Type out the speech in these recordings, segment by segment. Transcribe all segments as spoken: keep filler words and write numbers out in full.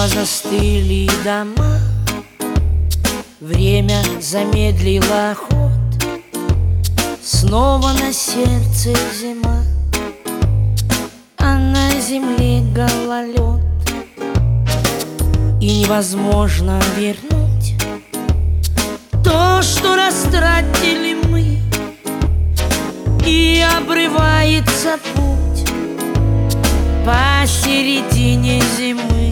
Снова застыли дома, время замедлило ход, снова на сердце зима, а на земле гололед. И невозможно вернуть то, что растратили мы, и обрывается путь посередине зимы.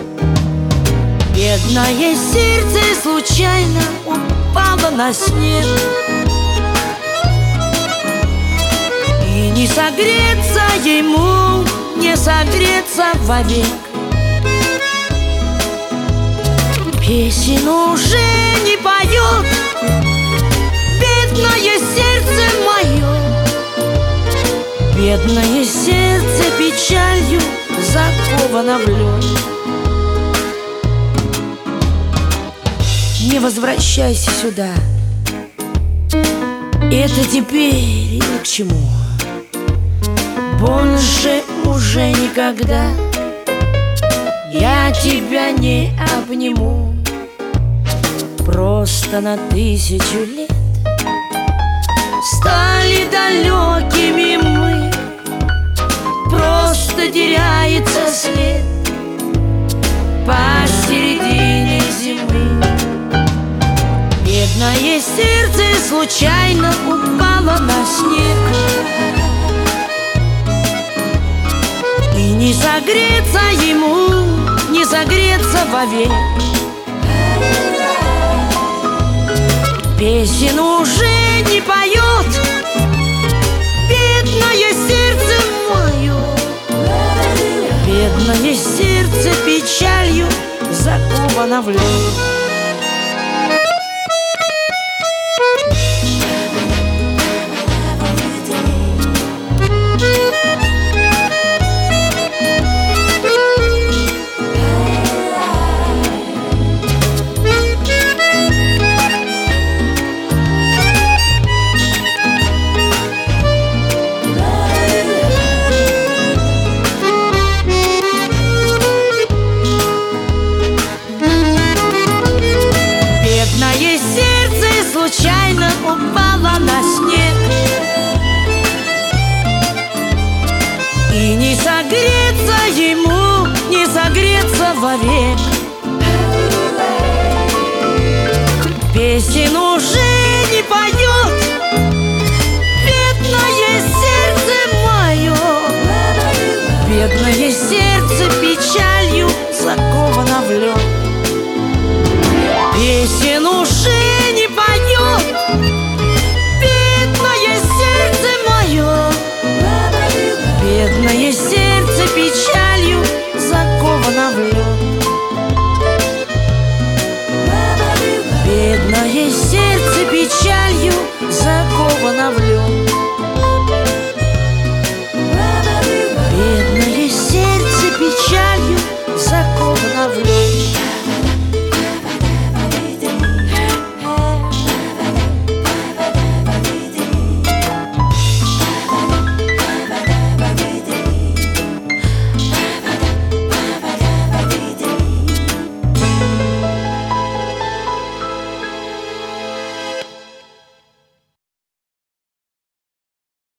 Бедное сердце случайно упало на снег, и не согреться ему, не согреться вовек. Песен уже не поет бедное сердце мое, бедное сердце печалью заковано в лед. Не возвращайся сюда, это теперь ни к чему. Больше уже никогда я тебя не обниму. Просто на тысячу лет стали далекими мы, просто теряется след посередине зимы. Бедное сердце случайно упало на снег, и не согреться ему, не согреться вовек. Песен уже не поет бедное сердце мое, бедное сердце печалью заковано в лед.